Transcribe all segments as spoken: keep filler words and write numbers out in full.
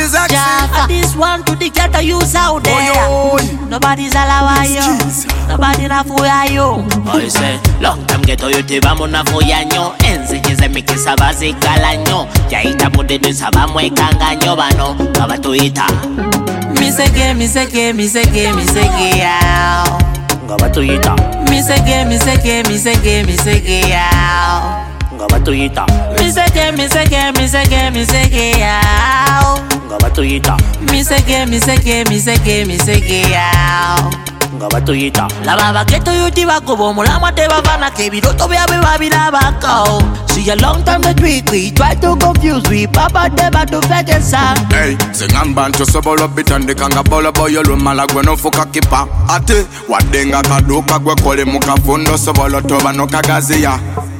sexy, sexy. Add this one to the ghetto youths out there. Oh, Nobody's allowed you. Nobody na fuya you. I say, long time ghetto youth vamos na fuya nyo. Enzi jize mikisa bazikala nyo. Yaita mudedu sabamwe kanganyo bano. Ngabatuita Miseke, miseke, miseke, miseke yao. Ngabatuita Miseke, miseke, miseke, miseke yao. Ngabatuita Miseke, miseke, miseke, miseke yao. Ngabatuita Miseke, miseke, miseke, miseke yao. Ngabatuita Laba baketo yuti bakubo mulama te bavana ke biroto byabe babirabako. See a long time that we we try to confuse we papa deba to fetesa. Hey, singamba nto sobolo bitandika nga bola boyo lumala gwe no fuka kipa. Ate wadenga kaduka gwe kole mukafundo sobolo toba no kagaziya.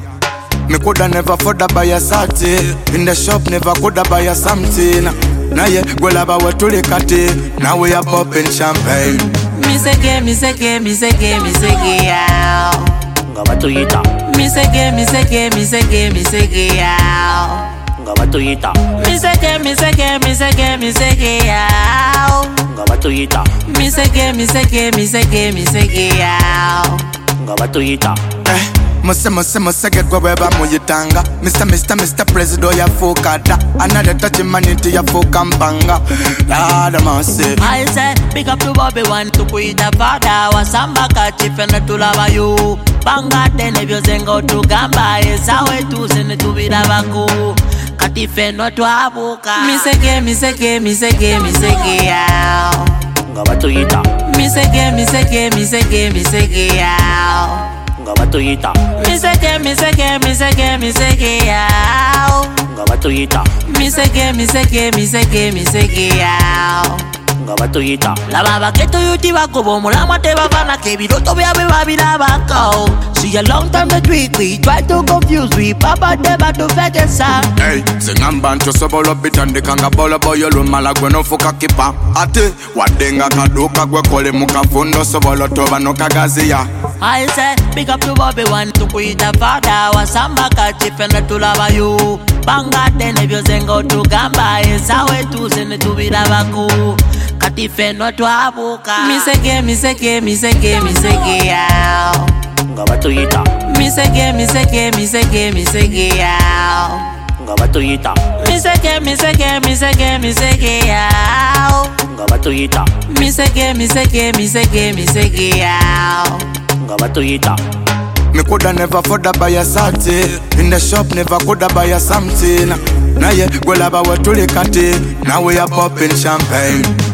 Me coulda never further buy a sati. In the shop never coulda buy a something. Now yeah, go laba we tulikati. Now we are popping champagne. Miseke, miseke, miseke, miseke yao. Ngabatuita Miseke, miseke, miseke, miseke yao. Ngabatuita Miseke, miseke, miseke, miseke yao. Ngabatuita Miseke, miseke, miseke, miseke yao. Ngabatuita Eh, muse muse muse get go weba muyitanga. Mister Mister Mister President ya fukada. Another touch humanity ya fukampanga. Lada mase. I say, big up to Bobby one to kuita fada. Wasamba kachifena tulaba you. Banga tene vyozengo tugamba. Esawe tu sene tubida baku. Katifeno tuabuka. Miseke, miseke, miseke, miseke yao. Ngabatuita Miseke, miseke, miseke, miseke yao. Ngabatuita Miseke, miseke, miseke, miseke yao. Ngabatuita Miseke, miseke, miseke, miseke yao. Ngabatuita Laba baketo yuti bakubo mulama te bavana ke biroto byabe babirabako. See a long time that we we try to confuse we papa deba to fetesa. Hey, singamba nto sobolo bitandika nga bola boyo lumala gwe no fuka kipa. Ate wadenga kaduka gwe kole mukafundo sobolo toba no kagaziya. I say, big up to Bobby one to kuita fada. Wasamba kachifena tulaba you. Banga tene vyozengo tugamba. Esawe tu sene tubida baku. Katifeno tuabuka. Miseke, miseke, miseke, miseke yao. Ngabatuita Miseke, miseke, miseke, miseke yao. Ngabatuita Miseke, miseke, miseke, miseke yao. Ngabatuita Miseke, miseke, miseke, miseke yao. Ngabatuita Me coulda never further buy a sati. In the shop never coulda buy a something. Now yeah, go laba we tulikati. Now we are popping champagne.